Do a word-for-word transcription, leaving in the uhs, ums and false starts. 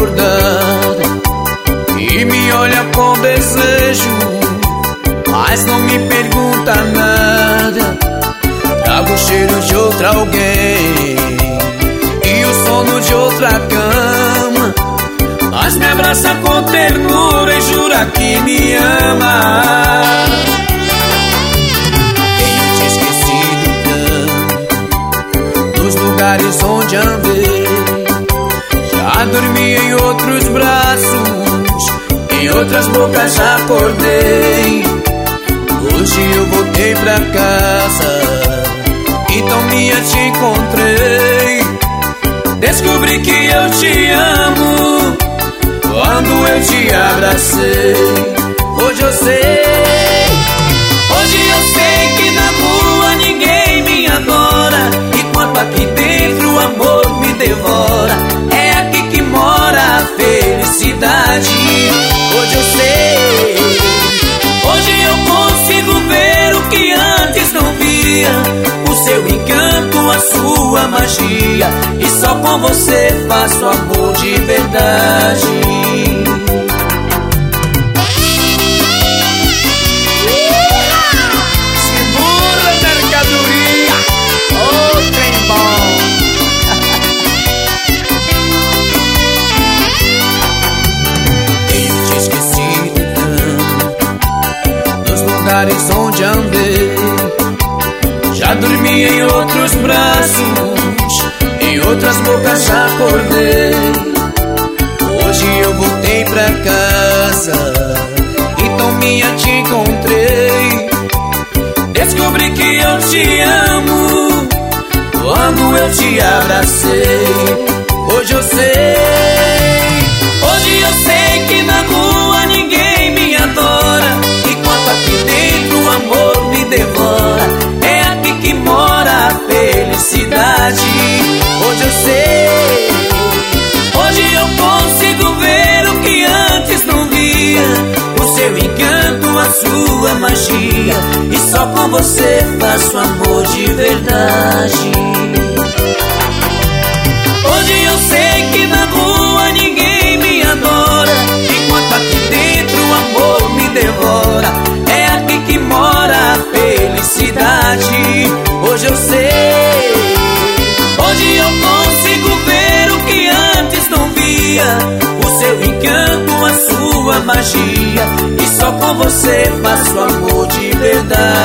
acordar e me olha com desejo, mas não me pergunta nada. Trago o cheiro de outra alguém e o sono de outra cama, mas me abraça com ternura e jura que me ama. Tenho te esquecido tanto, nos lugares onde andei. Já dormi em outros braços, em outras bocas já acordei. Hoje eu voltei pra casa e tão minha te encontrei. Descobri que eu te amo quando eu te abracei. Hoje eu sei, hoje eu sei que na rua ninguém me adora, enquanto aqui dentro o amor me devora. É aqui que mora a felicidade. Hoje eu sei, hoje eu consigo ver o que antes não via, o seu encanto, a sua magia, e só com você faço amor de verdade. Segura a mercadoria, ô trem bom. Tenho te esquecido tanto, nos lugares onde andei. Já dormi em outros braços, em outras bocas já acordei. Hoje eu voltei pra casa e tão minha te encontrei. Descobri que eu te amo quando eu te abracei. Hoje eu sei, hoje eu sei que na rua ninguém me adora, enquanto aqui dentro o amor me devora. É aqui que mora a felicidade. Hoje eu sei, hoje eu consigo ver o que antes não via, o seu encanto, a sua magia, e só com você faço amor de verdade. Hoje eu sei que na rua ninguém me adora, enquanto aqui dentro o amor me devora. É aqui que mora a felicidade. Hoje eu sei, hoje eu consigo ver o que antes não via, o seu encanto, a sua magia, e só com você faço amor de verdade.